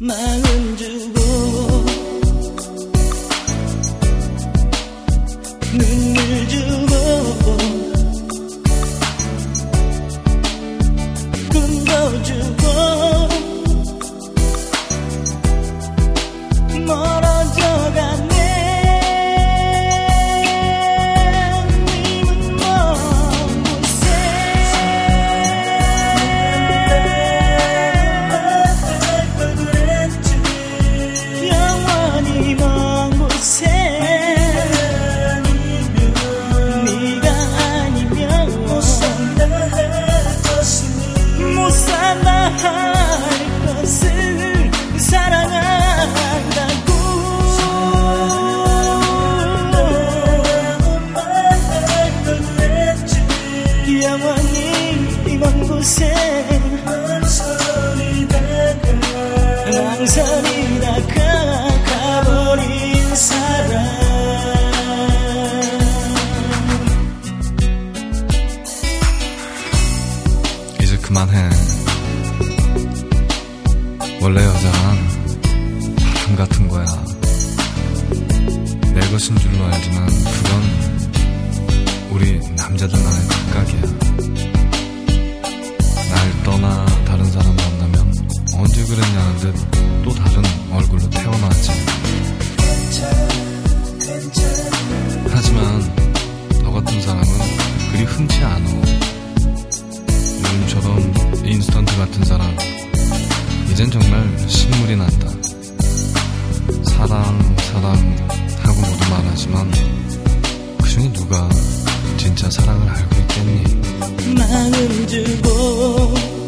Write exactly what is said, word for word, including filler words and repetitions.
마음 주고 눈물 주고 꿈도 주고 멀어져가네. 님은 먼 곳에 영원히 먼 곳에 네가 아니면 못 산다 할 것을 못 산다 할 것을 사랑한다고. 영원히 먼 곳에 망설이다가 가버린 사람. 이제 그만해. 원래 여자란 바람 같은 거야. 내 것인 줄로 알지만 그건 우리 남자들만의 착각이야. 날 떠나 다른 사람 만나면 언제 그랬냐는 듯 또 다른 얼굴로 태어나지. 하지만 너 같은 사람은 그리 흔치 않아. 요즘처럼 인스턴트 같은 사람 이젠 정말 신물이 난다. 사랑 사랑 하고 모두 말하지만 그중에 누가 진짜 사랑을 알고 있겠니? 마음 주고